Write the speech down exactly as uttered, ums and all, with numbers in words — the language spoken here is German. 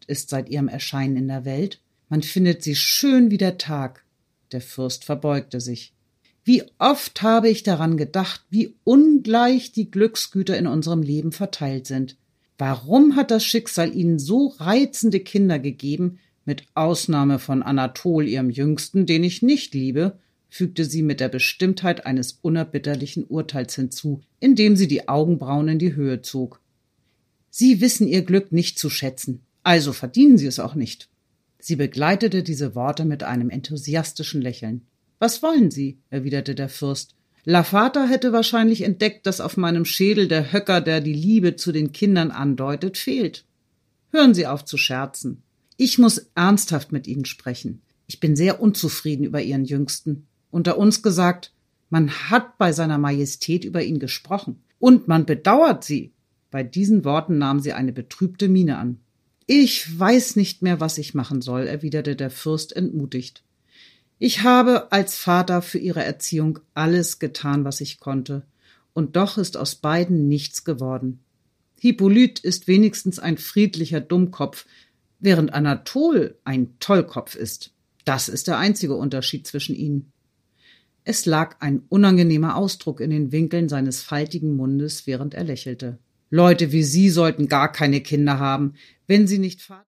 ist seit ihrem Erscheinen in der Welt. Man findet sie schön wie der Tag. Der Fürst verbeugte sich. Wie oft habe ich daran gedacht, wie ungleich die Glücksgüter in unserem Leben verteilt sind. Warum hat das Schicksal ihnen so reizende Kinder gegeben, mit Ausnahme von Anatol, ihrem Jüngsten, den ich nicht liebe, fügte sie mit der Bestimmtheit eines unerbitterlichen Urteils hinzu, indem sie die Augenbrauen in die Höhe zog. Sie wissen ihr Glück nicht zu schätzen, also verdienen sie es auch nicht. Sie begleitete diese Worte mit einem enthusiastischen Lächeln. »Was wollen Sie?« erwiderte der Fürst. »Lavater hätte wahrscheinlich entdeckt, dass auf meinem Schädel der Höcker, der die Liebe zu den Kindern andeutet, fehlt. Hören Sie auf zu scherzen. Ich muss ernsthaft mit Ihnen sprechen. Ich bin sehr unzufrieden über Ihren Jüngsten. Unter uns gesagt, man hat bei seiner Majestät über ihn gesprochen. Und man bedauert Sie.« Bei diesen Worten nahm sie eine betrübte Miene an. »Ich weiß nicht mehr, was ich machen soll«, erwiderte der Fürst entmutigt. »Ich habe als Vater für ihre Erziehung alles getan, was ich konnte, und doch ist aus beiden nichts geworden. Hippolyt ist wenigstens ein friedlicher Dummkopf, während Anatol ein Tollkopf ist. Das ist der einzige Unterschied zwischen ihnen.« Es lag ein unangenehmer Ausdruck in den Winkeln seines faltigen Mundes, während er lächelte. »Leute wie Sie sollten gar keine Kinder haben, wenn sie nicht Vater